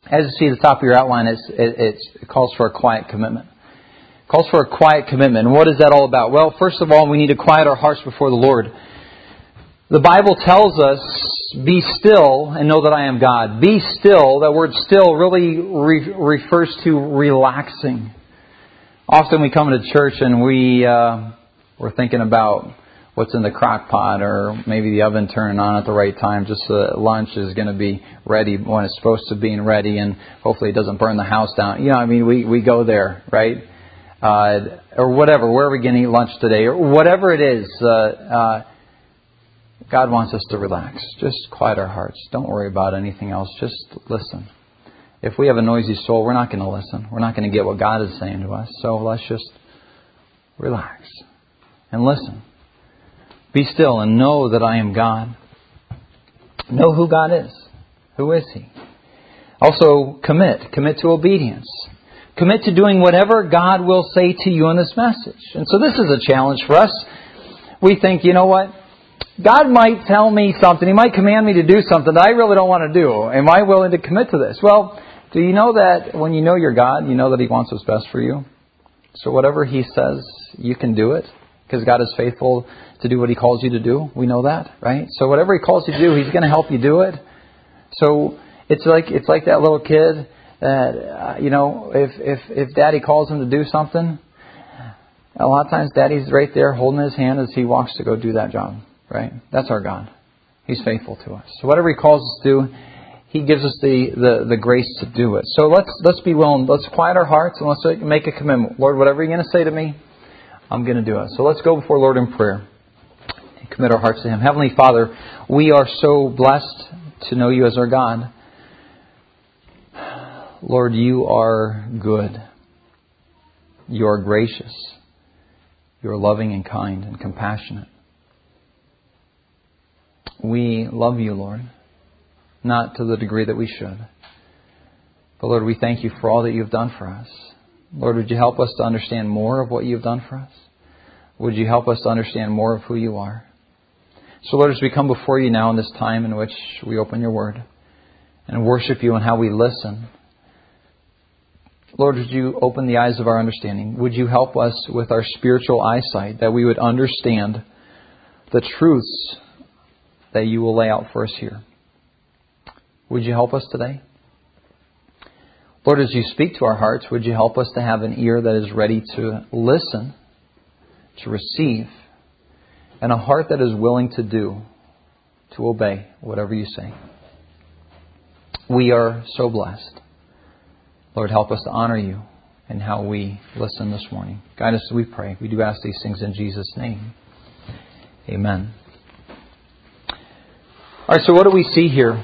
As you see at the top of your outline, it calls for a quiet commitment. It calls for a quiet commitment. And what is that all about? Well, first of all, we need to quiet our hearts before the Lord. The Bible tells us, be still and know that I am God. Be still, that word still really refers to relaxing. Often we come into church and we're thinking about what's in the crock pot, or maybe the oven turning on at the right time, just so that lunch is going to be ready when it's supposed to be ready, and hopefully it doesn't burn the house down. You know, I mean, we go there, right? Or whatever, where are we going to eat lunch today? Or whatever it is, God wants us to relax. Just quiet our hearts. Don't worry about anything else. Just listen. If we have a noisy soul, we're not going to listen. We're not going to get what God is saying to us. So let's just relax and listen. Be still and know that I am God. Know who God is. Who is He? Also, commit. Commit to obedience. Commit to doing whatever God will say to you in this message. And so this is a challenge for us. We think, you know what? God might tell me something. He might command me to do something that I really don't want to do. Am I willing to commit to this? Well, do you know that when you know your God, you know that He wants what's best for you? So whatever He says, you can do it. Because God is faithful to do what He calls you to do. We know that, right? So whatever He calls you to do, He's going to help you do it. So it's like that little kid that, if Daddy calls him to do something, a lot of times Daddy's right there holding his hand as he walks to go do that job, right? That's our God. He's faithful to us. So whatever He calls us to do, He gives us the grace to do it. So let's be willing. Let's quiet our hearts and let's make a commitment. Lord, whatever You're going to say to me, I'm going to do it. So let's go before Lord in prayer and commit our hearts to Him. Heavenly Father, we are so blessed to know You as our God. Lord, You are good. You are gracious. You are loving and kind and compassionate. We love You, Lord, not to the degree that we should. But Lord, we thank You for all that You've done for us. Lord, would You help us to understand more of what You've done for us? Would You help us to understand more of who You are? So Lord, as we come before You now in this time in which we open Your Word and worship You and how we listen, Lord, would You open the eyes of our understanding? Would You help us with our spiritual eyesight that we would understand the truths that You will lay out for us here? Would You help us today? Lord, as You speak to our hearts, would You help us to have an ear that is ready to listen, to receive, and a heart that is willing to do, to obey whatever You say. We are so blessed. Lord, help us to honor You in how we listen this morning. Guide us as we pray. We do ask these things in Jesus' name. Amen. All right, so what do we see here?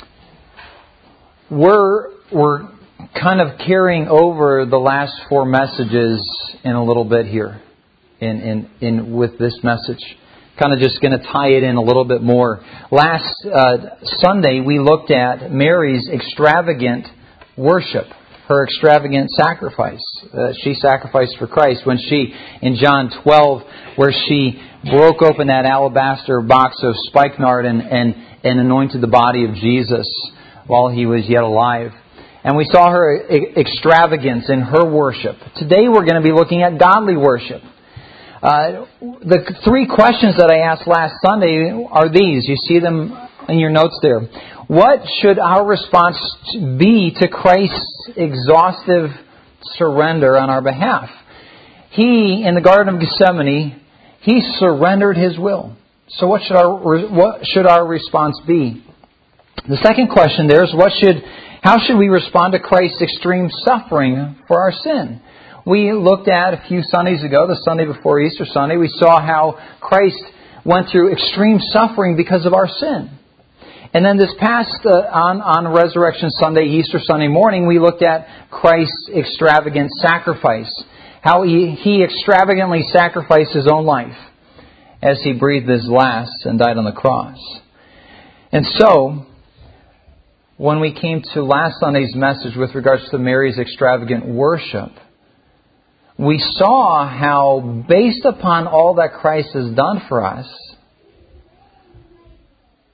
We're kind of carrying over the last 4 messages in a little bit here in with this message. Kind of just going to tie it in a little bit more. Last Sunday we looked at Mary's extravagant worship, her extravagant sacrifice. She sacrificed for Christ when she, in John 12, where she broke open that alabaster box of spikenard and anointed the body of Jesus while He was yet alive. And we saw her extravagance in her worship. Today we're going to be looking at godly worship. The 3 questions that I asked last Sunday are these. You see them in your notes there. What should our response be to Christ's exhaustive surrender on our behalf? He, in the Garden of Gethsemane, He surrendered His will. So what should our response be? The second question there is how should we respond to Christ's extreme suffering for our sin? We looked at a few Sundays ago, the Sunday before Easter Sunday, we saw how Christ went through extreme suffering because of our sin. And then this past, on Resurrection Sunday, Easter Sunday morning, we looked at Christ's extravagant sacrifice. How He extravagantly sacrificed His own life as He breathed His last and died on the cross. And so, when we came to last Sunday's message with regards to Mary's extravagant worship, we saw how, based upon all that Christ has done for us,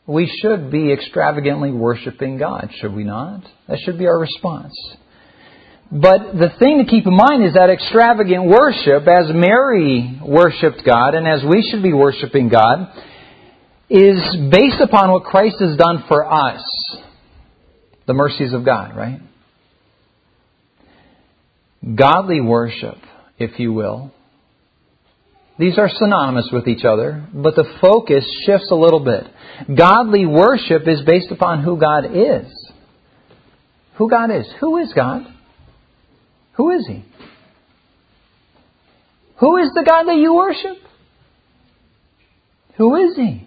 we should be extravagantly worshiping God, should we not? That should be our response. But the thing to keep in mind is that extravagant worship, as Mary worshipped God and as we should be worshiping God, is based upon what Christ has done for us. The mercies of God, right? Godly worship, if you will. These are synonymous with each other, but the focus shifts a little bit. Godly worship is based upon who God is. Who God is. Who is God? Who is He? Who is the God that you worship? Who is He?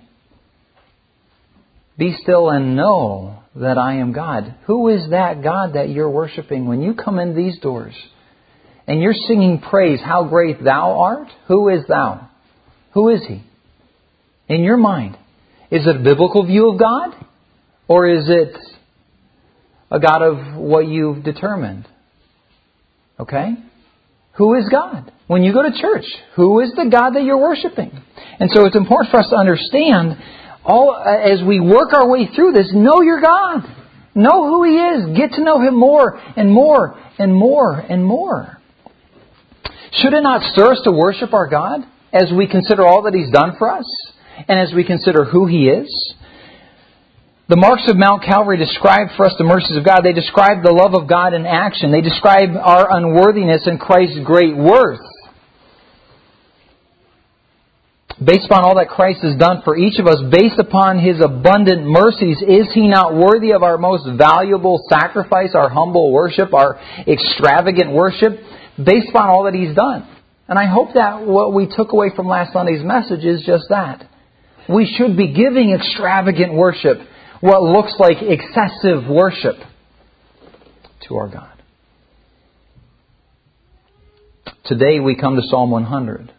Be still and know that I am God. Who is that God that you're worshiping when you come in these doors? And you're singing praise, how great Thou art? Who is Thou? Who is He? In your mind, is it a biblical view of God? Or is it a God of what you've determined? Okay? Who is God? When you go to church, who is the God that you're worshiping? And so it's important for us to understand, as we work our way through this, know your God. Know who He is. Get to know Him more and more and more and more. Should it not stir us to worship our God as we consider all that He's done for us and as we consider who He is? The marks of Mount Calvary describe for us the mercies of God. They describe the love of God in action. They describe our unworthiness and Christ's great worth. Based upon all that Christ has done for each of us, based upon His abundant mercies, is He not worthy of our most valuable sacrifice, our humble worship, our extravagant worship? Based upon all that He's done. And I hope that what we took away from last Sunday's message is just that. We should be giving extravagant worship, what looks like excessive worship, to our God. Today we come to Psalm 100.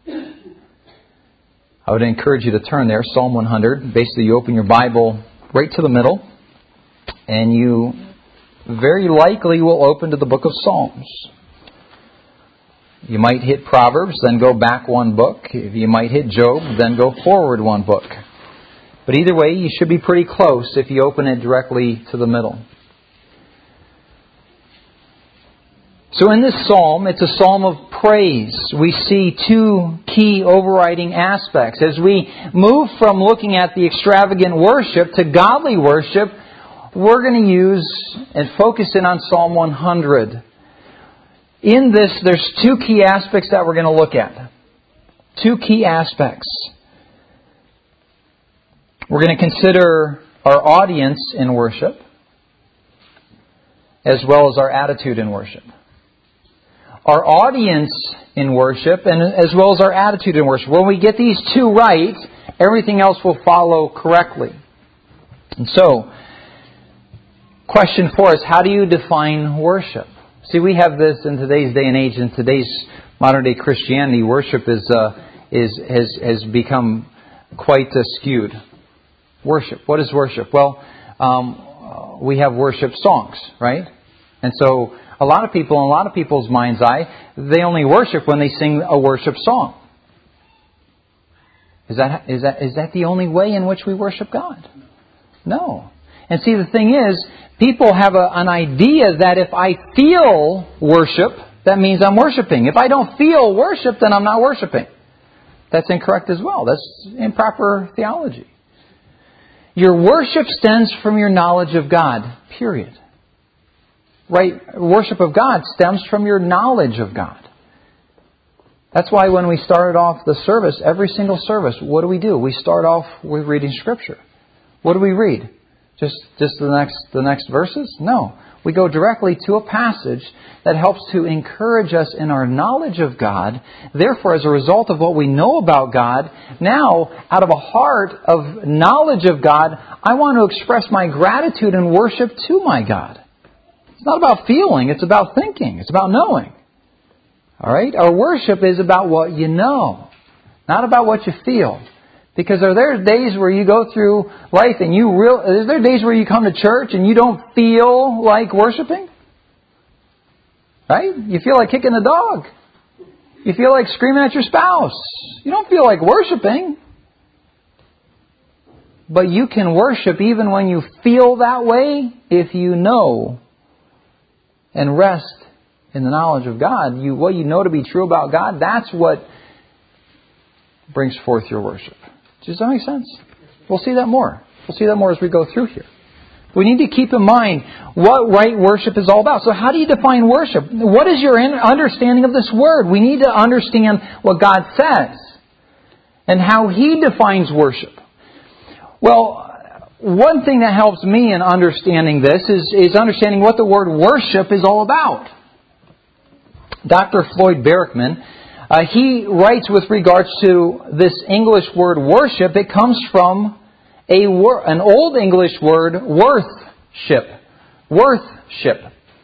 I would encourage you to turn there, Psalm 100. Basically, you open your Bible right to the middle, and you very likely will open to the book of Psalms. You might hit Proverbs, then go back one book. You might hit Job, then go forward one book. But either way, you should be pretty close if you open it directly to the middle. So in this psalm, it's a psalm of praise. We see two key overriding aspects. As we move from looking at the extravagant worship to godly worship, we're going to use and focus in on Psalm 100. In this, there's two key aspects that we're going to look at. Two key aspects. We're going to consider our audience in worship, as well as our attitude in worship. Our audience in worship, and as well as our attitude in worship. When we get these two right, everything else will follow correctly. And so, question for us, how do you define worship? See, we have this in today's day and age, in today's modern day Christianity, worship has become quite skewed. Worship. What is worship? Well, we have worship songs, right? And so a lot of people, in a lot of people's mind's eye, they only worship when they sing a worship song. Is that the only way in which we worship God? No. And see, the thing is, people have an idea that if I feel worship, that means I'm worshiping. If I don't feel worship, then I'm not worshiping. That's incorrect as well. That's improper theology. Your worship stems from your knowledge of God, period. Right? Worship of God stems from your knowledge of God. That's why when we started off the service, every single service, what do? We start off with reading Scripture. What do we read? Just the next verses? No. We go directly to a passage that helps to encourage us in our knowledge of God. Therefore, as a result of what we know about God, now, out of a heart of knowledge of God, I want to express my gratitude and worship to my God. It's not about feeling, it's about thinking, it's about knowing. All right? Our worship is about what you know, not about what you feel. Because are there days where you go through life and is there days where you come to church and you don't feel like worshiping? Right? You feel like kicking the dog. You feel like screaming at your spouse. You don't feel like worshiping. But you can worship even when you feel that way if you know and rest in the knowledge of God. What you know to be true about God, that's what brings forth your worship. Does that make sense? We'll see that more. We'll see that more as we go through here. We need to keep in mind what right worship is all about. So how do you define worship? What is your understanding of this word? We need to understand what God says and how He defines worship. Well, one thing that helps me in understanding this is understanding what the word worship is all about. Dr. Floyd Barackman, he writes with regards to this English word worship, it comes from an Old English word, worthship. Worthship.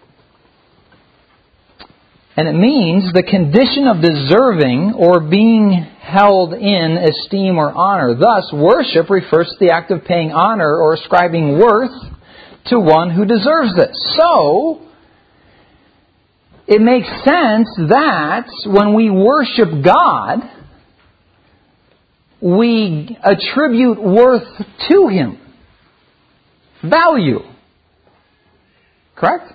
And it means the condition of deserving or being held in esteem or honor. Thus, worship refers to the act of paying honor or ascribing worth to one who deserves it. So, it makes sense that when we worship God, we attribute worth to Him. Value. Correct?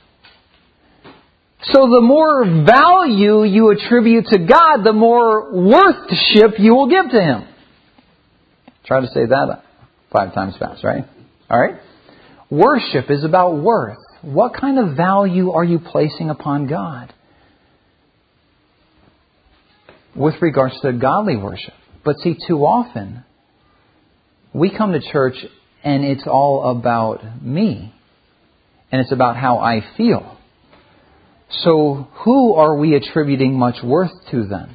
So the more value you attribute to God, the more worthship you will give to Him. Try to say that 5 times fast, right? All right? Worship is about worth. What kind of value are you placing upon God? With regards to godly worship. But see, too often, we come to church and it's all about me. And it's about how I feel. So who are we attributing much worth to then?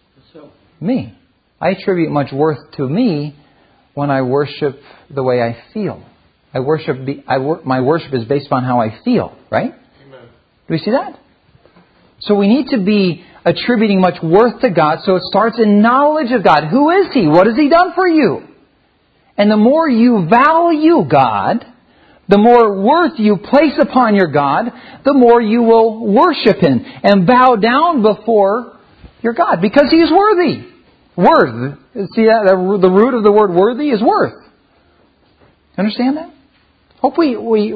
Me. I attribute much worth to me when I worship the way I feel. My worship is based upon how I feel, right? Amen. Do we see that? So we need to be attributing much worth to God, so it starts in knowledge of God. Who is He? What has He done for you? And the more you value God, the more worth you place upon your God, the more you will worship Him and bow down before your God, because He is worthy. Worth. See that? The root of the word worthy is worth. Understand that? Hope we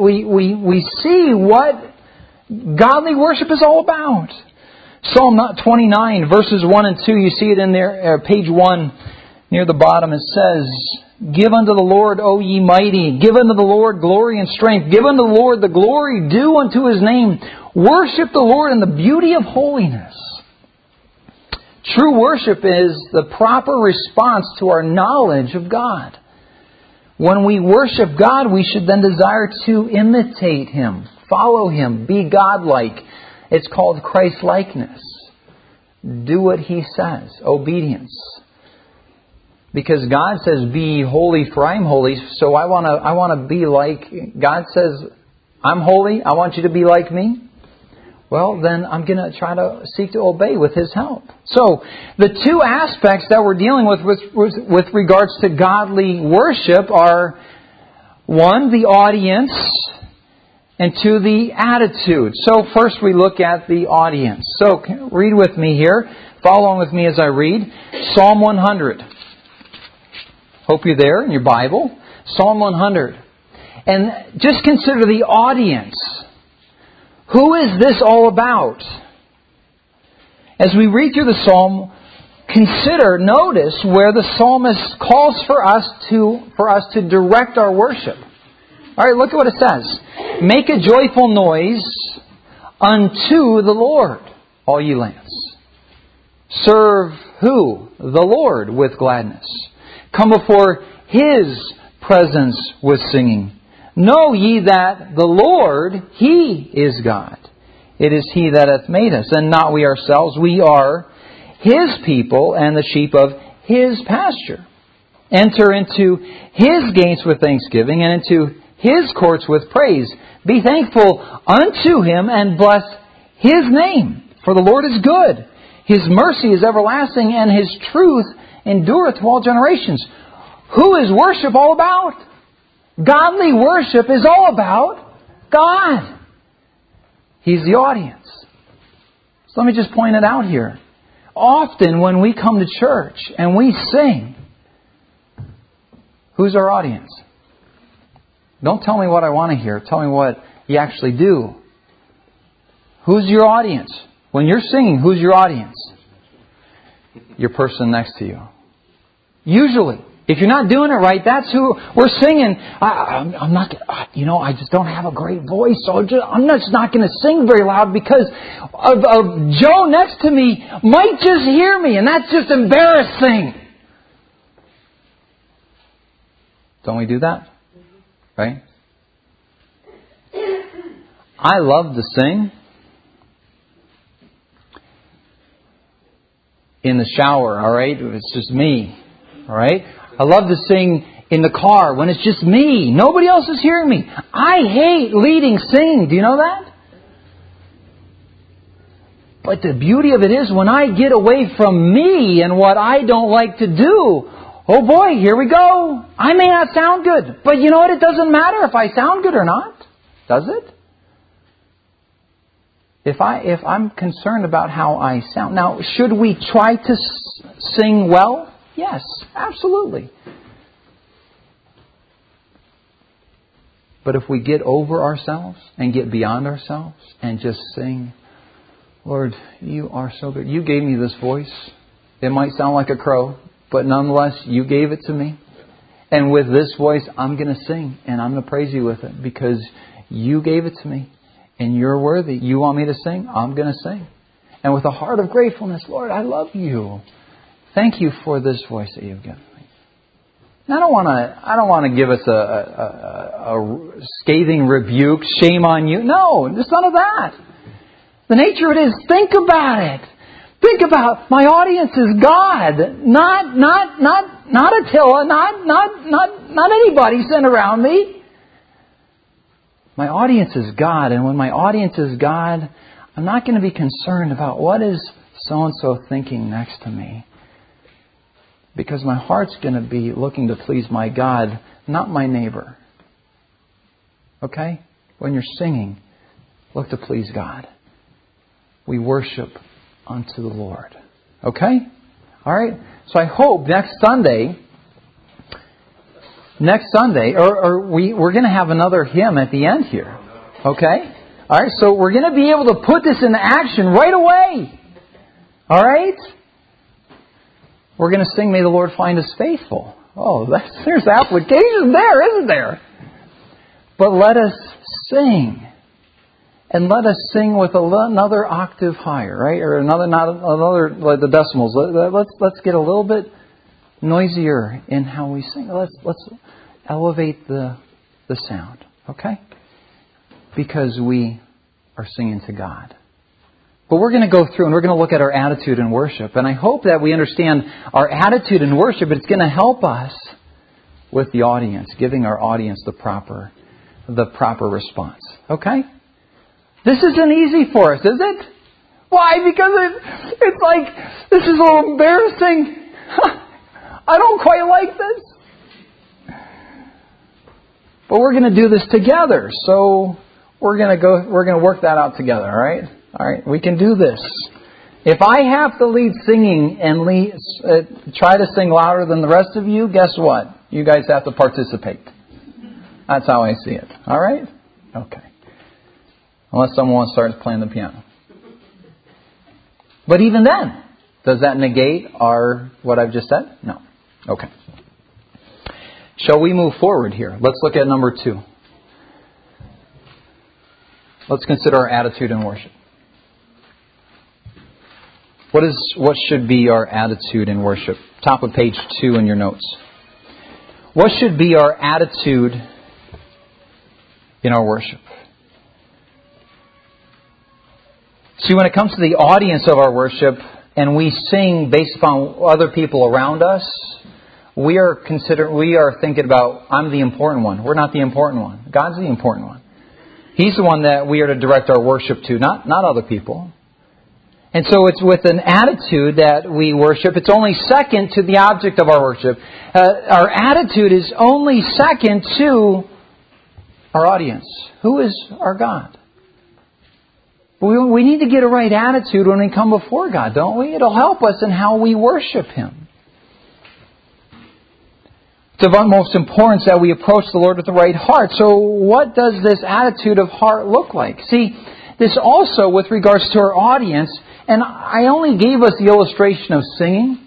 see what godly worship is all about. Psalm 29, verses 1 and 2, you see it in there, page 1, near the bottom. It says, "Give unto the Lord, O ye mighty. Give unto the Lord glory and strength. Give unto the Lord the glory due unto His name. Worship the Lord in the beauty of holiness." True worship is the proper response to our knowledge of God. When we worship God, we should then desire to imitate Him, follow Him, be God-like. It's called Christ-likeness. Do what He says. Obedience. Because God says, "Be holy, for I am holy." So I want to be like God says, "I'm holy. I want you to be like me." Well, then I'm going to try to seek to obey with His help. So the two aspects that we're dealing with regards to godly worship are, 1, the audience, and 2, the attitude. So first we look at the audience. So read with me here. Follow along with me as I read. Psalm 100. Hope you're there in your Bible. Psalm 100. And just consider the audience. Who is this all about? As we read through the Psalm, notice where the psalmist calls for us to direct our worship. All right, look at what it says. "Make a joyful noise unto the Lord, all ye lands. Serve" who? The Lord with gladness. "Come before His presence with singing. Know ye that the Lord, He is God. It is He that hath made us, and not we ourselves. We are His people, and the sheep of His pasture. Enter into His gates with thanksgiving, and into His courts with praise. Be thankful unto Him, and bless His name. For the Lord is good. His mercy is everlasting, and His truth endureth to all generations." Who is worship all about? Godly worship is all about God. He's the audience. So let me just point it out here. Often when we come to church and we sing, Who's our audience? Don't tell me what I want to hear. Tell me what you actually do. Who's your audience? When you're singing, who's your audience? Your person next to you. Usually. If you're not doing it right, that's who we're singing. I'm not, I just don't have a great voice, so I'm just not going to sing very loud because of Joe next to me might just hear me, and that's just embarrassing. Don't we do that? Right? I love to sing in the shower, all right? It's just me, all right? I love to sing in the car when it's just me. Nobody else is hearing me. I hate leading singing. Do you know that? But the beauty of it is when I get away from me and what I don't like to do, oh boy, here we go. I may not sound good. But you know what? It doesn't matter if I sound good or not. Does it? If I'm concerned about how I sound. Now, should we try to sing well? Yes, absolutely. But if we get over ourselves and get beyond ourselves and just sing, Lord, you are so good. You gave me this voice. It might sound like a crow, but nonetheless, you gave it to me. And with this voice, I'm going to sing and I'm going to praise you with it because you gave it to me and you're worthy. You want me to sing? I'm going to sing. And with a heart of gratefulness, Lord, I love you. Thank you for this voice that you've given me. I don't want to give us a scathing rebuke, shame on you. No, there's none of that. The nature of it is, think about it. Think about my audience is God, not Attila, not anybody sent around me. My audience is God, and when my audience is God, I'm not going to be concerned about what is so and so thinking next to me. Because my heart's going to be looking to please my God, not my neighbor. Okay? When you're singing, look to please God. We worship unto the Lord. Okay? All right? So I hope next Sunday, we're going to have another hymn at the end here. Okay? All right? So we're going to be able to put this into action right away. All right? We're going to sing, May the Lord Find Us Faithful. Oh, there's application there, isn't there? But let us sing. And let us sing with another octave higher, right? Or another, like the decimals. Let's get a little bit noisier in how we sing. Let's elevate the sound, okay? Because we are singing to God. But we're going to go through and we're going to look at our attitude in worship. And I hope that we understand our attitude in worship. It's going to help us with the audience, giving our audience the proper response. Okay? This isn't easy for us, is it? Why? Because it's like, this is a little embarrassing. I don't quite like this. But we're going to do this together. So we're going to work that out together, all right? All right, we can do this. If I have to lead singing and try to sing louder than the rest of you, guess what? You guys have to participate. That's how I see it. All right? Okay. Unless someone starts playing the piano. But even then, does that negate what I've just said? No. Okay. Shall we move forward here? Let's look at number 2. Let's consider our attitude in worship. What should be our attitude in worship? Top of page 2 in your notes. What should be our attitude in our worship? See, when it comes to the audience of our worship, and we sing based upon other people around us, we are thinking about, I'm the important one. We're not the important one. God's the important one. He's the one that we are to direct our worship to, not other people. And so it's with an attitude that we worship. It's only second to the object of our worship. Our attitude is only second to our audience. Who is our God? We need to get a right attitude when we come before God, don't we? It'll help us in how we worship Him. It's of utmost importance that we approach the Lord with the right heart. So what does this attitude of heart look like? See, this also with regards to our audience, and I only gave us the illustration of singing.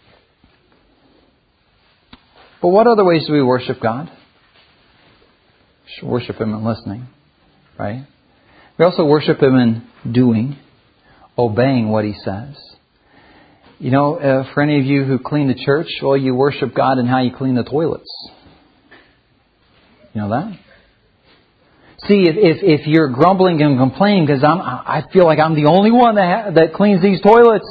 But what other ways do we worship God? We should worship Him in listening, right? We also worship Him in doing, obeying what He says. You know, for any of you who clean the church, well, you worship God in how you clean the toilets. You know that? See, if you're grumbling and complaining because I feel like I'm the only one that cleans these toilets,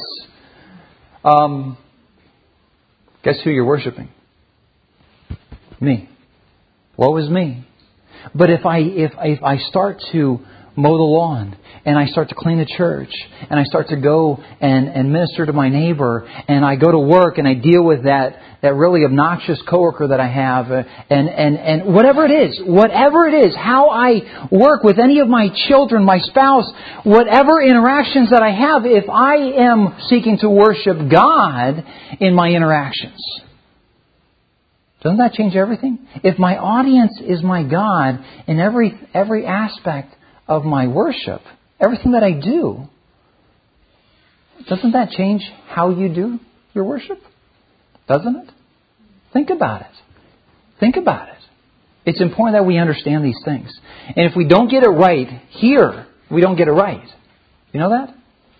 guess who you're worshiping? Me. Woe is me. But if I start to mow the lawn, and I start to clean the church, and I start to go and minister to my neighbor, and I go to work and I deal with that really obnoxious coworker that I have, and whatever it is, how I work with any of my children, my spouse, whatever interactions that I have, if I am seeking to worship God in my interactions, doesn't that change everything? If my audience is my God in every aspect of my worship, everything that I do, doesn't that change how you do your worship? Doesn't it? Think about it. Think about it. It's important that we understand these things. And if we don't get it right here, we don't get it right. You know that?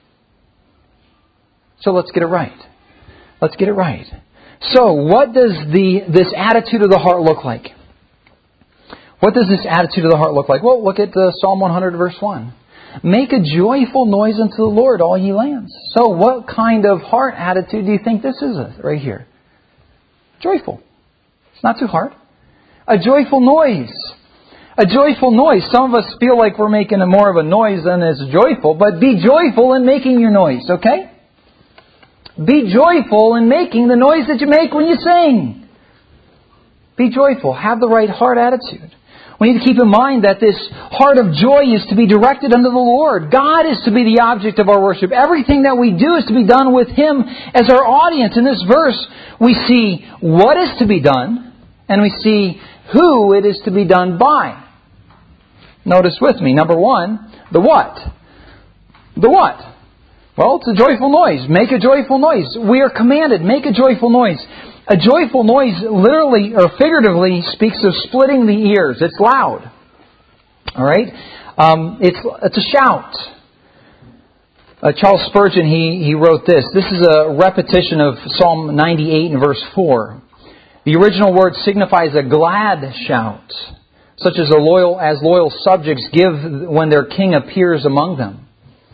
So let's get it right. Let's get it right. So what does this attitude of the heart look like? What does this attitude of the heart look like? Well, look at Psalm 100, verse 1. Make a joyful noise unto the Lord, all ye lands. So what kind of heart attitude do you think this is right here? Joyful. It's not too hard. A joyful noise. A joyful noise. Some of us feel like we're making more of a noise than is joyful, but be joyful in making your noise, okay? Be joyful in making the noise that you make when you sing. Be joyful. Have the right heart attitude. We need to keep in mind that this heart of joy is to be directed unto the Lord. God is to be the object of our worship. Everything that we do is to be done with Him as our audience. In this verse, we see what is to be done, and we see who it is to be done by. Notice with me, number one, the what? The what? Well, it's a joyful noise. Make a joyful noise. We are commanded, make a joyful noise. A joyful noise literally or figuratively speaks of splitting the ears. It's loud. All right? It's a shout. Charles Spurgeon, he wrote this. This is a repetition of Psalm 98 and verse 4. The original word signifies a glad shout, such as loyal subjects give when their king appears among them.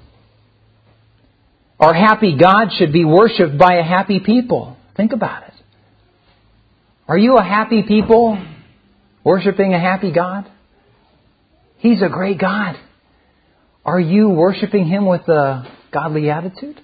Our happy God should be worshipped by a happy people. Think about it. Are you a happy people worshiping a happy God? He's a great God. Are you worshiping Him with a godly attitude?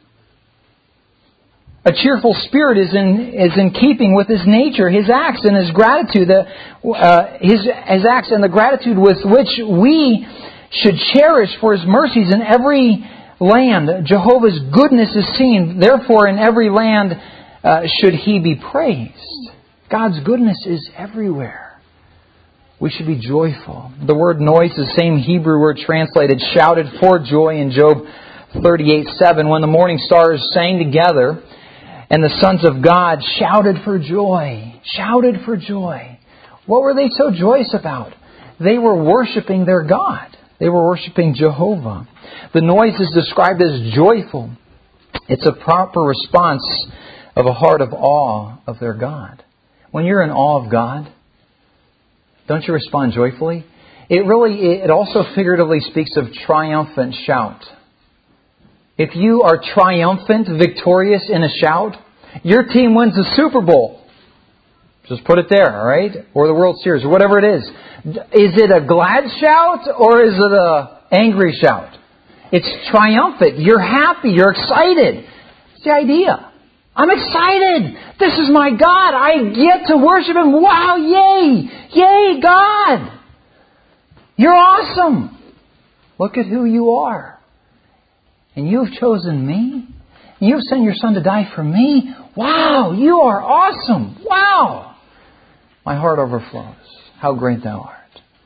A cheerful spirit is in keeping with His nature, His acts, and His gratitude. His acts and the gratitude with which we should cherish for His mercies in every land. Jehovah's goodness is seen. Therefore, in every land should He be praised. God's goodness is everywhere. We should be joyful. The word noise is the same Hebrew word translated shouted for joy in Job 38:7. When the morning stars sang together and the sons of God shouted for joy. Shouted for joy. What were they so joyous about? They were worshiping their God. They were worshiping Jehovah. The noise is described as joyful. It's a proper response of a heart of awe of their God. When you're in awe of God, don't you respond joyfully? It also figuratively speaks of triumphant shout. If you are triumphant, victorious in a shout, your team wins the Super Bowl. Just put it there, all right? Or the World Series, or whatever it is. Is it a glad shout or is it an angry shout? It's triumphant. You're happy. You're excited. It's the idea. I'm excited. This is my God. I get to worship Him. Wow, yay. Yay, God. You're awesome. Look at who you are. And you've chosen me. And you've sent your Son to die for me. Wow, you are awesome. Wow. My heart overflows. How great Thou art.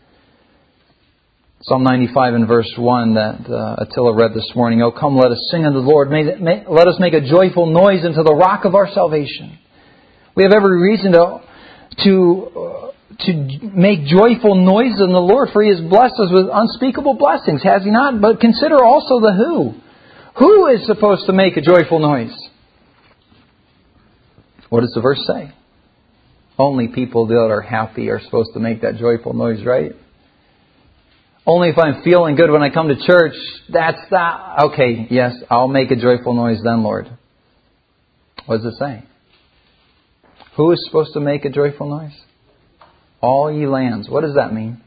Psalm 95 and verse 1 that Attila read this morning. Oh, come, let us sing unto the Lord. Let us make a joyful noise unto the rock of our salvation. We have every reason to make joyful noise in the Lord, for He has blessed us with unspeakable blessings, has He not? But consider also the who. Who is supposed to make a joyful noise? What does the verse say? Only people that are happy are supposed to make that joyful noise, right? Only if I'm feeling good when I come to church, that's that. Okay, yes, I'll make a joyful noise then, Lord. What does it say? Who is supposed to make a joyful noise? All ye lands. What does that mean?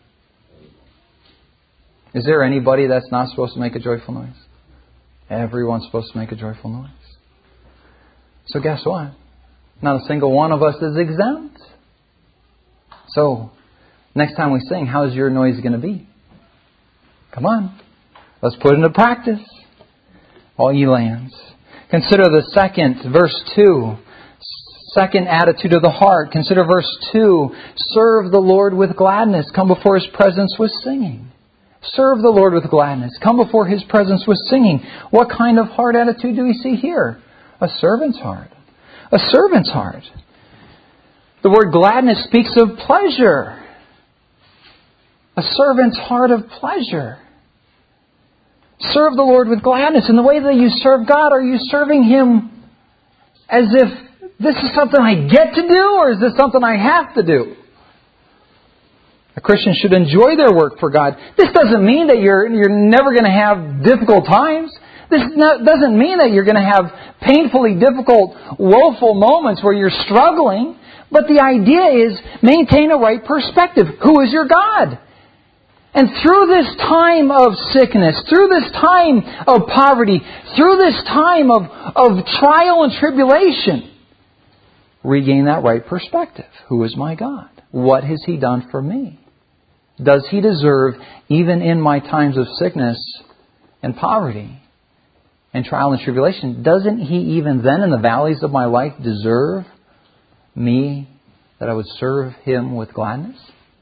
Is there anybody that's not supposed to make a joyful noise? Everyone's supposed to make a joyful noise. So guess what? Not a single one of us is exempt. So, next time we sing, how's your noise going to be? Come on. Let's put it into practice. All ye lands. Consider the second, verse 2. Second attitude of the heart. Consider verse 2. Serve the Lord with gladness. Come before His presence with singing. Serve the Lord with gladness. Come before His presence with singing. What kind of heart attitude do we see here? A servant's heart. A servant's heart. The word gladness speaks of pleasure. A servant's heart of pleasure. Serve the Lord with gladness. In the way that you serve God, are you serving Him as if this is something I get to do, or is this something I have to do? A Christian should enjoy their work for God. This doesn't mean that you're never going to have difficult times. This doesn't mean that you're going to have painfully difficult, woeful moments where you're struggling. But the idea is maintain a right perspective. Who is your God? And through this time of sickness, through this time of poverty, through this time of trial and tribulation, regain that right perspective. Who is my God? What has He done for me? Does He deserve, even in my times of sickness and poverty and trial and tribulation, doesn't He even then in the valleys of my life deserve me that I would serve Him with gladness?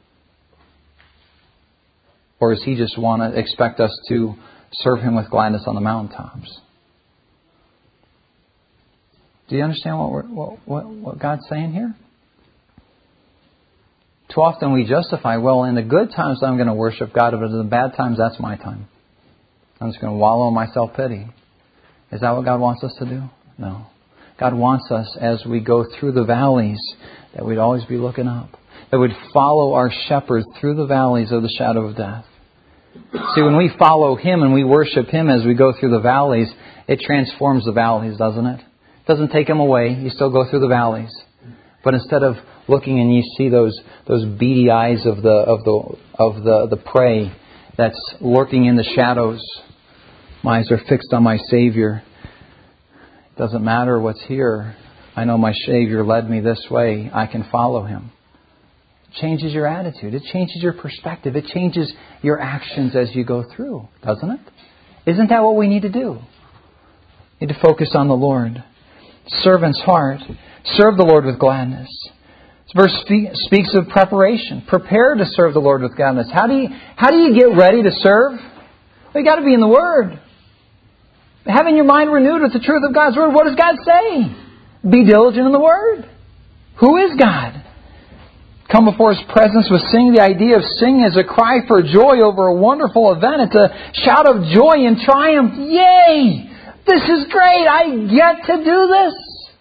Or does He just want to expect us to serve Him with gladness on the mountaintops? Do you understand what God's saying here? Too often we justify, well, in the good times I'm going to worship God, but in the bad times that's my time. I'm just going to wallow in my self-pity. Is that what God wants us to do? No. God wants us, as we go through the valleys, that we'd always be looking up. That we'd follow our shepherd through the valleys of the shadow of death. See, when we follow Him and we worship Him as we go through the valleys, it transforms the valleys, doesn't it? It doesn't take Him away. You still go through the valleys. But instead of looking and you see those beady eyes of the prey that's lurking in the shadows, my eyes are fixed on my Savior. It doesn't matter what's here. I know my Savior led me this way. I can follow Him. It changes your attitude. It changes your perspective. It changes your actions as you go through, doesn't it? Isn't that what we need to do? We need to focus on the Lord. Servant's heart. Serve the Lord with gladness. This verse speaks of preparation. Prepare to serve the Lord with gladness. How do you get ready to serve? Well, you got to be in the Word. Having your mind renewed with the truth of God's Word. What does God say? Be diligent in the Word. Who is God? Come before His presence with singing. The idea of singing is a cry for joy over a wonderful event. It's a shout of joy and triumph. Yay! This is great. I get to do this.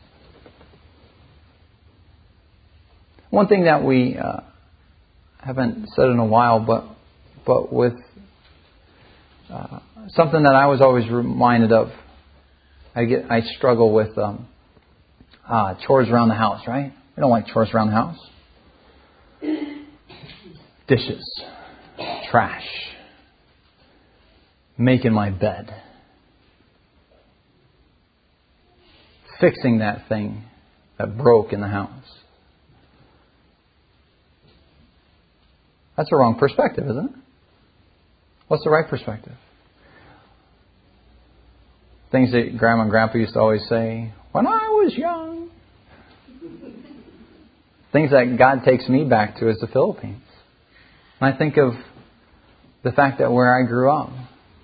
One thing that we haven't said in a while, but with something that I was always reminded of. I struggle with chores around the house, right? We don't like chores around the house. Dishes, trash, making my bed, fixing that thing that broke in the house. That's the wrong perspective, isn't it? What's the right perspective? Things that Grandma and Grandpa used to always say, when I was young. Things that God takes me back to is the Philippines. And I think of the fact that where I grew up,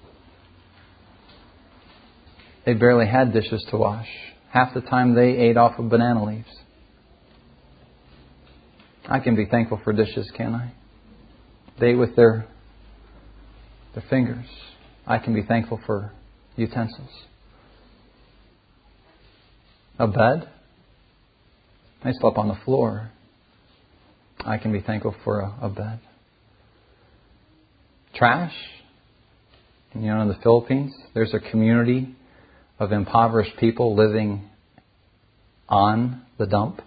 they barely had dishes to wash. Half the time they ate off of banana leaves. I can be thankful for dishes, can't I? They ate with their fingers. I can be thankful for utensils. A bed. I slept on the floor. I can be thankful for a bed. Trash. In the Philippines, there's a community of impoverished people living on the dump.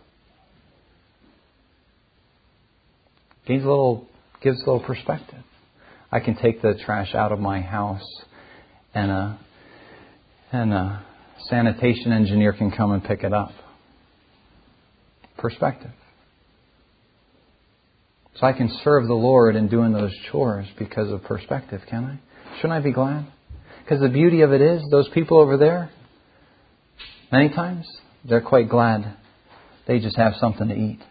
Gives a little perspective. I can take the trash out of my house, and a sanitation engineer can come and pick it up. Perspective. So I can serve the Lord in doing those chores because of perspective, can I? Shouldn't I be glad? Because the beauty of it is, those people over there, many times, they're quite glad they just have something to eat.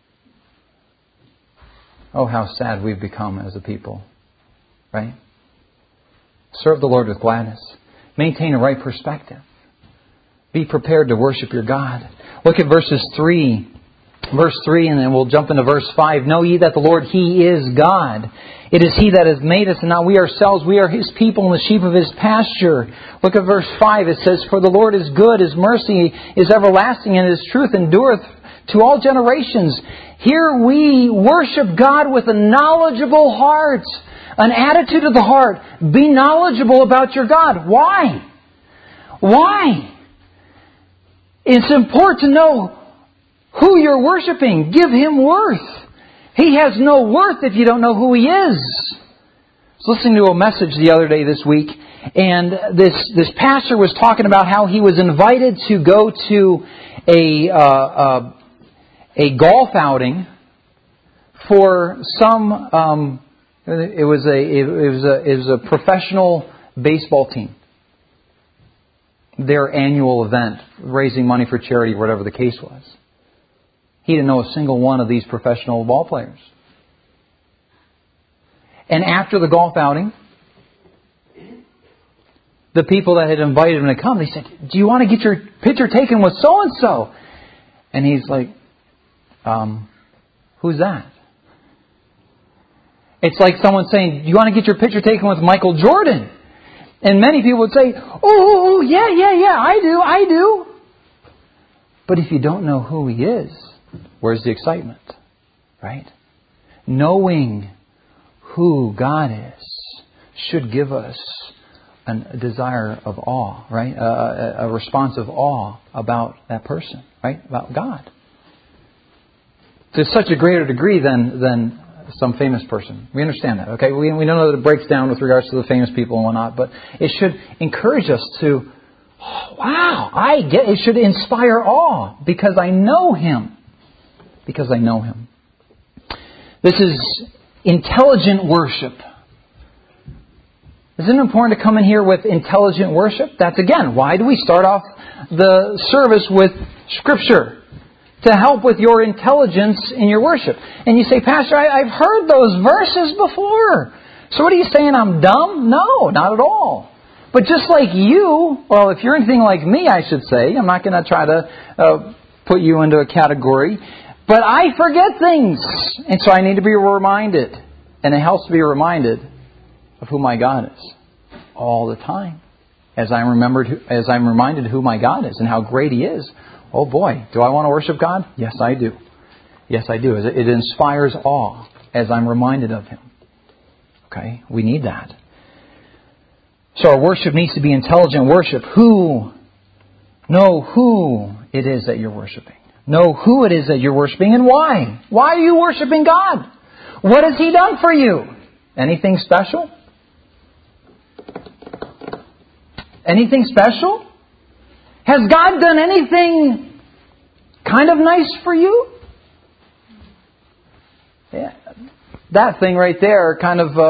Oh, how sad we've become as a people. Right? Serve the Lord with gladness. Maintain a right perspective. Be prepared to worship your God. Look at verse 3, and then we'll jump into verse 5. Know ye that the Lord, He is God. It is He that has made us, and not we ourselves. We are His people and the sheep of His pasture. Look at verse 5. It says, For the Lord is good, His mercy is everlasting, and His truth endureth to all generations. Here we worship God with a knowledgeable heart, an attitude of the heart. Be knowledgeable about your God. Why? Why? It's important to know who you're worshiping. Give Him worth. He has no worth if you don't know who He is. I was listening to a message the other day this week, and this pastor was talking about how he was invited to go to a golf outing for some. It was a professional baseball team. Their annual event, raising money for charity, whatever the case was. He didn't know a single one of these professional ball players. And after the golf outing, the people that had invited him to come, they said, "Do you want to get your picture taken with so-and-so?" And he's like, "Who's that?" It's like someone saying, "Do you want to get your picture taken with Michael Jordan?" And many people would say, "Oh, yeah, I do. But if you don't know who He is, where's the excitement? Right? Knowing who God is should give us a desire of awe, right? A response of awe about that person, right? About God. To such a greater degree than some famous person. We understand that, okay? We know that it breaks down with regards to the famous people and whatnot, but it should encourage us to, wow, it should inspire awe because I know Him. Because I know Him. This is intelligent worship. Isn't it important to come in here with intelligent worship? That's again, why do we start off the service with Scripture? To help with your intelligence in your worship. And you say, "Pastor, I've heard those verses before. So what are you saying, I'm dumb?" No, not at all. But just like you, well, if you're anything like me, I should say, I'm not going to try to put you into a category, but I forget things. And so I need to be reminded. And it helps to be reminded of who my God is all the time. As I'm reminded who my God is and how great He is. Oh boy, do I want to worship God? Yes, I do. Yes, I do. It inspires awe as I'm reminded of Him. Okay, we need that. So our worship needs to be intelligent worship. Know who it is that you're worshiping. Know who it is that you're worshiping and why. Why are you worshiping God? What has He done for you? Anything special? Anything special? Has God done anything kind of nice for you? Yeah. That thing right there kind of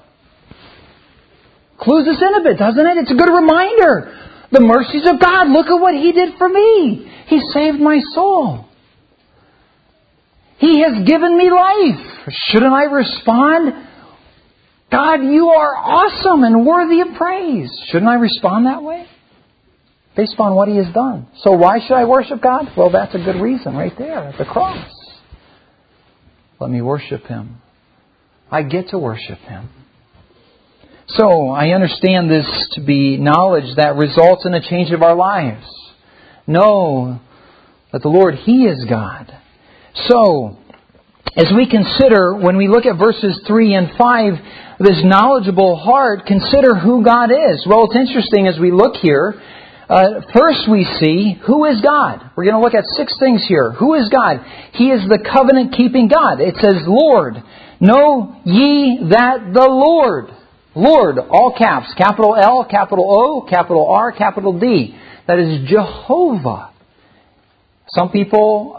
clues us in a bit, doesn't it? It's a good reminder. The mercies of God. Look at what He did for me. He saved my soul. He has given me life. Shouldn't I respond? God, you are awesome and worthy of praise. Shouldn't I respond that way? Based upon what He has done. So why should I worship God? Well, that's a good reason right there at the cross. Let me worship Him. I get to worship Him. So I understand this to be knowledge that results in a change of our lives. Know that the Lord, He is God. So, as we consider, when we look at verses 3 and 5, this knowledgeable heart, consider who God is. Well, it's interesting as we look here. First we see, who is God? We're going to look at 6 things here. Who is God? He is the covenant-keeping God. It says, Lord. Know ye that the Lord. Lord, all caps. Capital L, capital O, capital R, capital D. That is Jehovah. Some people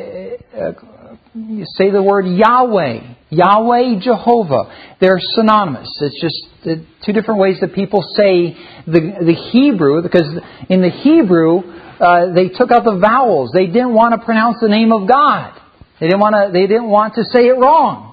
say the word Yahweh. Yahweh, Jehovah. They're synonymous. It's just 2 different ways that people say the Hebrew, because in the Hebrew, they took out the vowels. They didn't want to pronounce the name of God. They didn't want to say it wrong.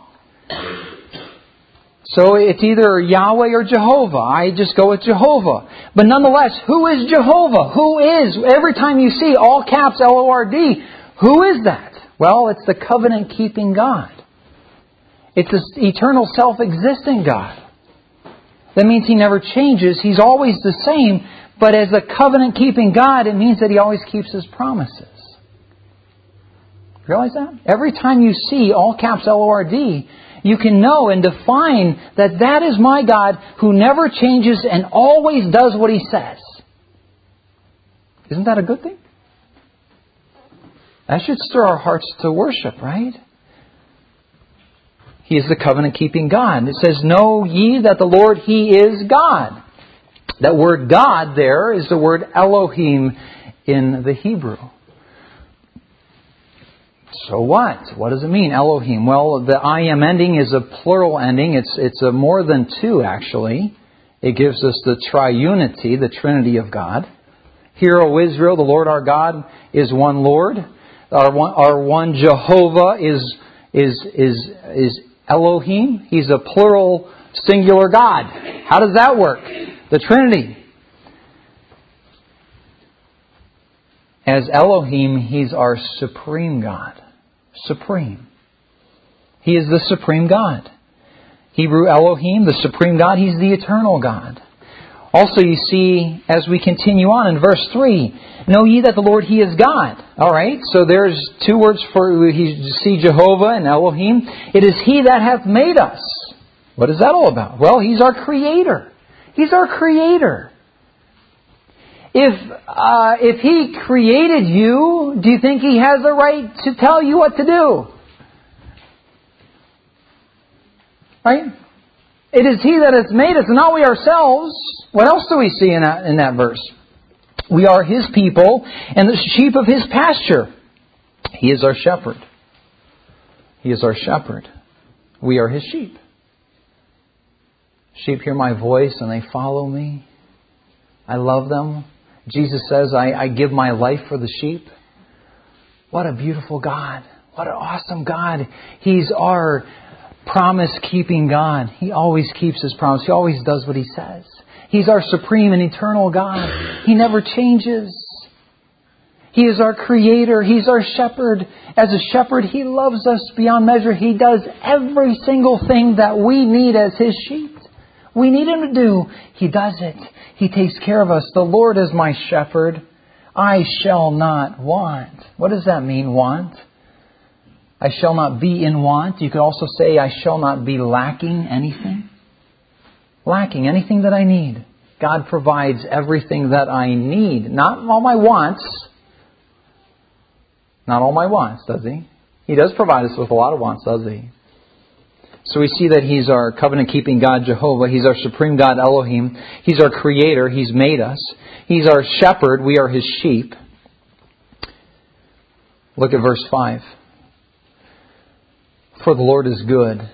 So it's either Yahweh or Jehovah. I just go with Jehovah. But nonetheless, who is Jehovah? Who is? Every time you see all caps L-O-R-D, who is that? Well, it's the covenant-keeping God. It's the eternal self-existing God. That means He never changes. He's always the same. But as a covenant-keeping God, it means that He always keeps His promises. Realize that? Every time you see all caps L-O-R-D, you can know and define that that is my God who never changes and always does what He says. Isn't that a good thing? That should stir our hearts to worship, right? He is the covenant-keeping God. It says, know ye that the Lord, He is God. That word God there is the word Elohim in the Hebrew. So what? What does it mean, Elohim? Well, the I am ending is a plural ending. It's a more than 2, actually. It gives us the triunity, the Trinity of God. Hear, O Israel, the Lord our God is one Lord. Our one Jehovah is Elohim. He's a plural, singular God. How does that work? The Trinity. As Elohim, He's our supreme God. Supreme. He is the supreme God. Hebrew Elohim, the supreme God, He's the eternal God. Also, you see, as we continue on in verse 3, know ye that the Lord, He is God. All right, so there's 2 words for, you see Jehovah and Elohim. It is He that hath made us. What is that all about? Well, He's our Creator. He's our Creator. If He created you, do you think He has the right to tell you what to do? Right? It is He that has made us, and not we ourselves. What else do we see in that verse? We are His people and the sheep of His pasture. He is our shepherd. He is our shepherd. We are His sheep. Sheep hear my voice and they follow me. I love them. Jesus says, I give my life for the sheep. What a beautiful God. What an awesome God. He's our promise-keeping God. He always keeps His promise. He always does what He says. He's our supreme and eternal God. He never changes. He is our Creator. He's our shepherd. As a shepherd, He loves us beyond measure. He does every single thing that we need as His sheep. We need Him to do. He does it. He takes care of us. The Lord is my shepherd. I shall not want. What does that mean, want? I shall not be in want. You could also say I shall not be lacking anything. Lacking anything that I need. God provides everything that I need. Not all my wants. Not all my wants, does He? He does provide us with a lot of wants, does He? So we see that He's our covenant-keeping God, Jehovah. He's our supreme God, Elohim. He's our Creator. He's made us. He's our shepherd. We are His sheep. Look at verse 5. For the Lord is good.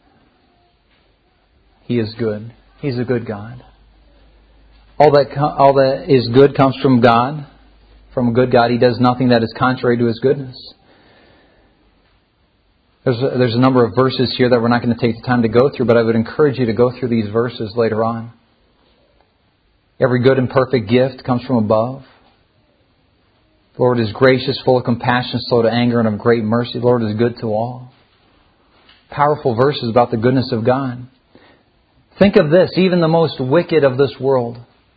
He is good. He's a good God. All that is good comes from God. From a good God, He does nothing that is contrary to His goodness. There's a number of verses here that we're not going to take the time to go through, but I would encourage you to go through these verses later on. Every good and perfect gift comes from above. The Lord is gracious, full of compassion, slow to anger, and of great mercy. The Lord is good to all. Powerful verses about the goodness of God. Think of this, even the most wicked of this world.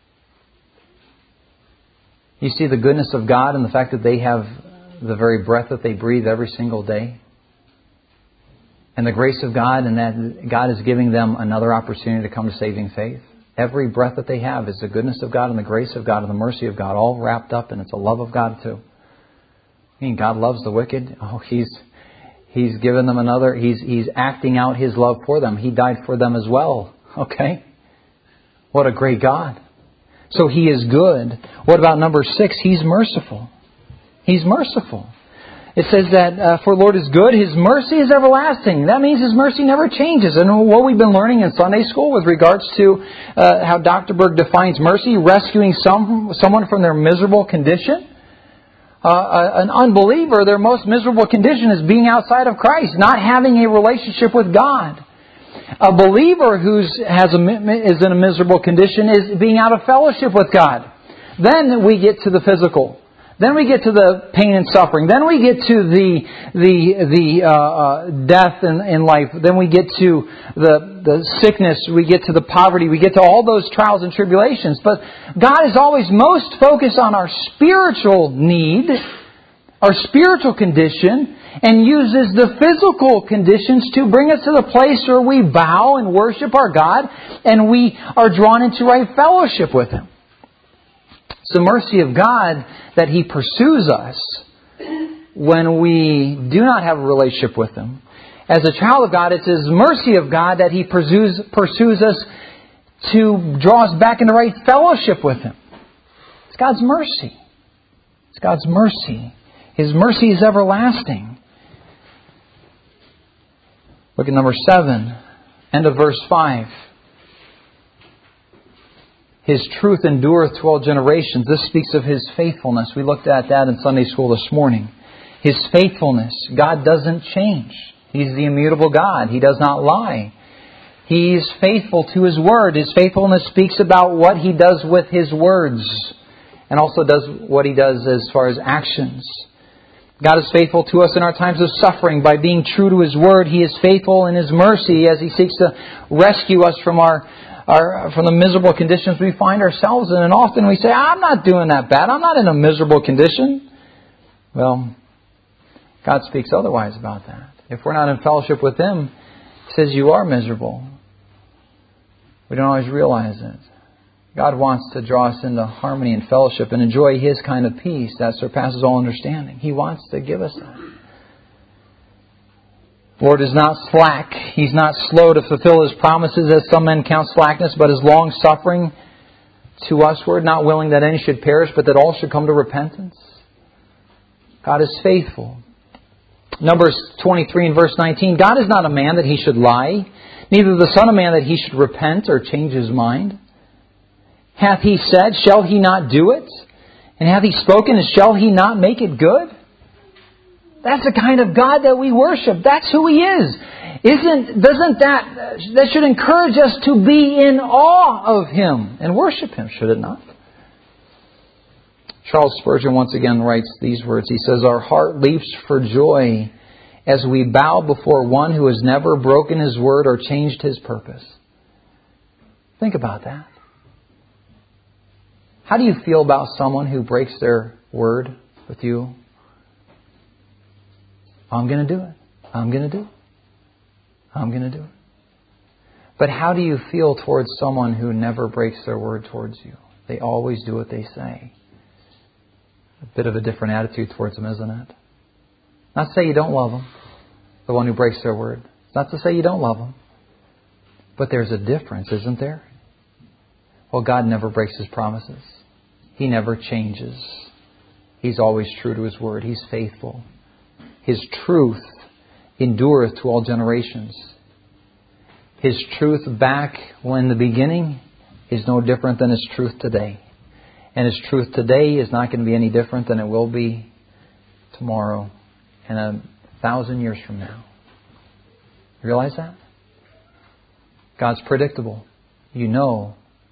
You see the goodness of God and the fact that they have the very breath that they breathe every single day. And the grace of God, and that God is giving them another opportunity to come to saving faith. Every breath that they have is the goodness of God and the grace of God and the mercy of God all wrapped up, and it's the love of God too. I mean, God loves the wicked. Oh, He's given them another. He's acting out His love for them. He died for them as well. Okay? What a great God. So He is good. What about number 6? He's merciful. He's merciful. It says that for the Lord is good, His mercy is everlasting. That means His mercy never changes. And what we've been learning in Sunday school with regards to how Dr. Berg defines mercy, rescuing someone from their miserable condition. An unbeliever, their most miserable condition is being outside of Christ, not having a relationship with God. A believer who is in a miserable condition is being out of fellowship with God. Then we get to the physical. Then we get to the pain and suffering. Then we get to the death in life. Then we get to the sickness. We get to the poverty. We get to all those trials and tribulations. But God is always most focused on our spiritual need, our spiritual condition, and uses the physical conditions to bring us to the place where we bow and worship our God, and we are drawn into right fellowship with Him. It's the mercy of God that He pursues us when we do not have a relationship with Him. As a child of God, it's His mercy of God that He pursues us to draw us back into right fellowship with Him. It's God's mercy. It's God's mercy. His mercy is everlasting. Look at number 7, end of verse 5. His truth endureth to all generations. This speaks of His faithfulness. We looked at that in Sunday school this morning. His faithfulness. God doesn't change. He's the immutable God. He does not lie. He's faithful to His Word. His faithfulness speaks about what He does with His words, and also does what He does as far as actions. God is faithful to us in our times of suffering by being true to His Word. He is faithful in His mercy as He seeks to rescue us from from the miserable conditions we find ourselves in. And often we say, I'm not doing that bad. I'm not in a miserable condition. Well, God speaks otherwise about that. If we're not in fellowship with Him, He says you are miserable. We don't always realize it. God wants to draw us into harmony and fellowship and enjoy His kind of peace that surpasses all understanding. He wants to give us that. The Lord is not slack. He's not slow to fulfill His promises, as some men count slackness, but is long-suffering to usward, not willing that any should perish, but that all should come to repentance. God is faithful. Numbers 23 and verse 19. God is not a man that He should lie, neither the Son of Man that He should repent or change His mind. Hath He said, shall He not do it? And hath He spoken, and shall He not make it good? That's the kind of God that we worship. That's who He is. That should encourage us to be in awe of Him and worship Him, should it not? Charles Spurgeon once again writes these words. He says, our heart leaps for joy as we bow before one who has never broken His word or changed His purpose. Think about that. How do you feel about someone who breaks their word with you? I'm going to do it. I'm going to do it. I'm going to do it. But how do you feel towards someone who never breaks their word towards you? They always do what they say. A bit of a different attitude towards them, isn't it? Not to say you don't love them, the one who breaks their word. It's not to say you don't love them. But there's a difference, isn't there? Well, God never breaks His promises. He never changes. He's always true to His word. He's faithful. His truth endureth to all generations. His truth back when the beginning is no different than His truth today. And His truth today is not going to be any different than it will be tomorrow and 1,000 years from now. Realize that? God's predictable. You know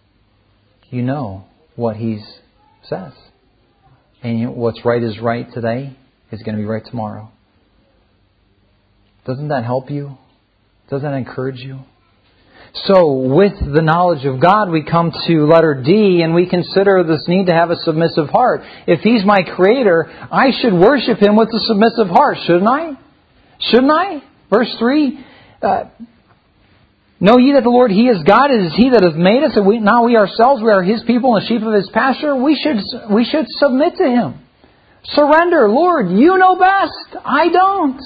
what He says. And what's right is right today is going to be right tomorrow. Doesn't that help you? Doesn't that encourage you? So, with the knowledge of God, we come to letter D, and we consider this need to have a submissive heart. If He's my Creator, I should worship Him with a submissive heart, shouldn't I? Shouldn't I? Verse 3, know ye that the Lord, He is God, it is He that hath made us, and not we ourselves, we are His people and sheep of His pasture. We should submit to Him. Surrender. Lord, You know best. I don't.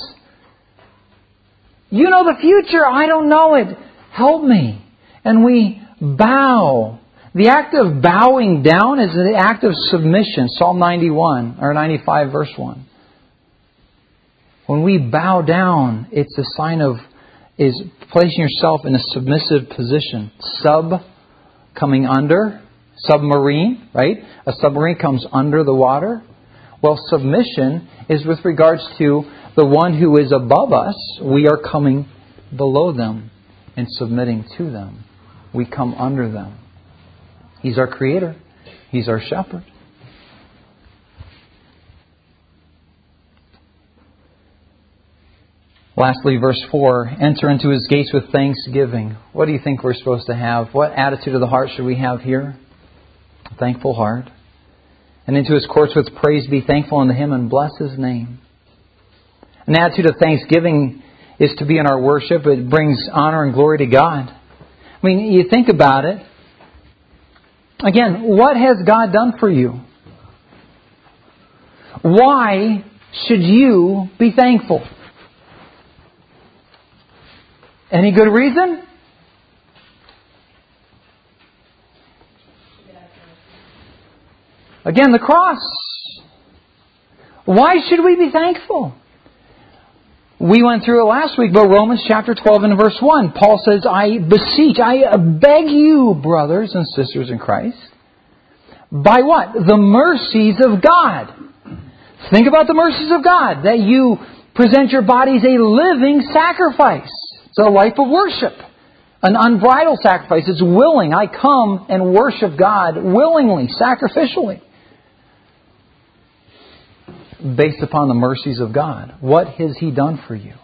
You know the future. I don't know it. Help me. And we bow. The act of bowing down is the act of submission. Psalm 95 verse 1. When we bow down, it's a sign of is placing yourself in a submissive position. Coming under. Submarine, right? A submarine comes under the water. Well, submission is with regards to the one who is above us. We are coming below them and submitting to them. We come under them. He's our Creator. He's our Shepherd. Lastly, verse 4, enter into His gates with thanksgiving. What do you think we're supposed to have? What attitude of the heart should we have here? A thankful heart. And into His courts with praise, be thankful unto Him and bless His name. An attitude of thanksgiving is to be in our worship. It brings honor and glory to God. I mean, you think about it. Again, what has God done for you? Why should you be thankful? Any good reason? Again, the cross. Why should we be thankful? We went through it last week, but Romans chapter 12 and verse 1. Paul says, I beseech, I beg you, brothers and sisters in Christ. By what? The mercies of God. Think about the mercies of God. That you present your bodies a living sacrifice. It's a life of worship. An unbridled sacrifice. It's willing. I come and worship God willingly, sacrificially. Based upon the mercies of God. What has He done for you?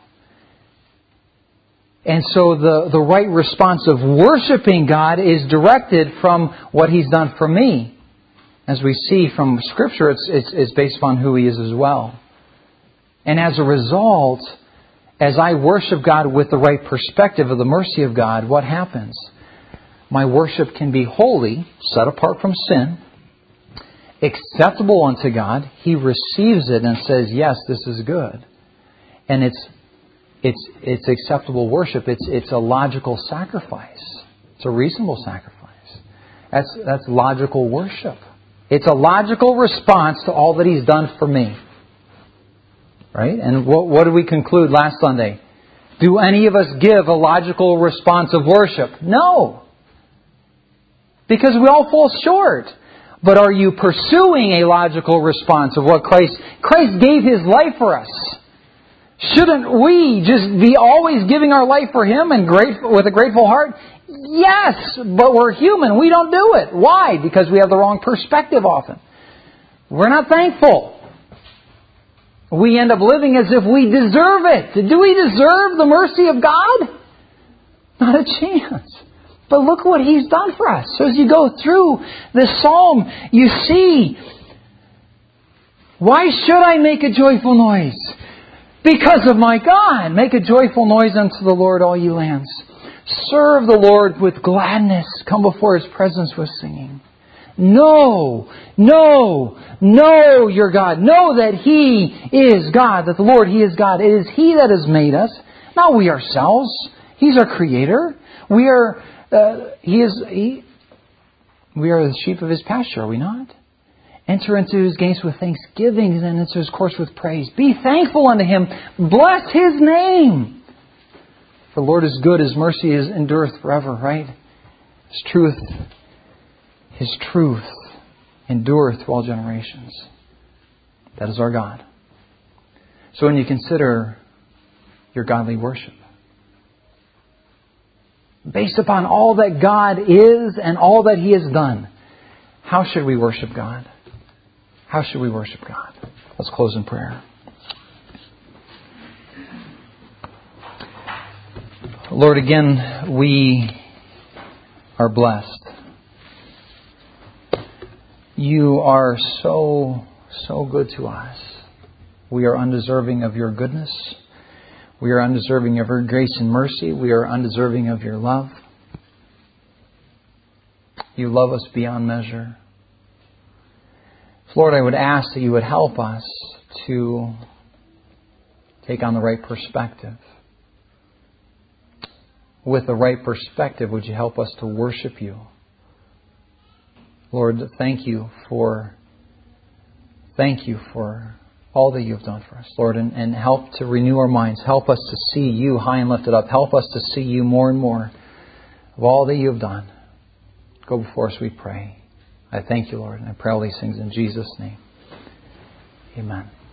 And so the right response of worshiping God is directed from what He's done for me. As we see from Scripture, it's based upon who He is as well. And as a result, as I worship God with the right perspective of the mercy of God, what happens? My worship can be holy, set apart from sin, acceptable unto God. He receives it and says, yes, this is good. And it's acceptable worship. It's a logical sacrifice. It's a reasonable sacrifice. That's logical worship. It's a logical response to all that He's done for me. Right? And what did we conclude last Sunday? Do any of us give a logical response of worship? No. Because we all fall short. But are you pursuing a logical response of what Christ gave His life for us? Shouldn't we just be always giving our life for Him and with a grateful heart? Yes, but we're human. We don't do it. Why? Because we have the wrong perspective often. We're not thankful. We end up living as if we deserve it. Do we deserve the mercy of God? Not a chance. But look what He's done for us. So as you go through this psalm, you see, why should I make a joyful noise? Because of my God. Make a joyful noise unto the Lord, all ye lands. Serve the Lord with gladness. Come before His presence with singing. Know your God. Know that He is God, that the Lord, He is God. It is He that has made us, not we ourselves. He's our Creator. We are the sheep of His pasture, are we not? Enter into His gates with thanksgiving and into His courts with praise. Be thankful unto Him. Bless His name. For the Lord is good. His mercy endureth forever, right? His truth endureth through all generations. That is our God. So when you consider your godly worship, based upon all that God is and all that He has done, how should we worship God? How should we worship God? Let's close in prayer. Lord, again, we are blessed. You are so good to us. We are undeserving of your goodness. We are undeserving of your grace and mercy. We are undeserving of your love. You love us beyond measure. Lord, I would ask that you would help us to take on the right perspective. With the right perspective, would you help us to worship you? Lord, thank you for all that you've done for us, Lord, and help to renew our minds. Help us to see you high and lifted up. Help us to see you more and more of all that you have done. Go before us, we pray. I thank you, Lord, and I pray all these things in Jesus' name. Amen.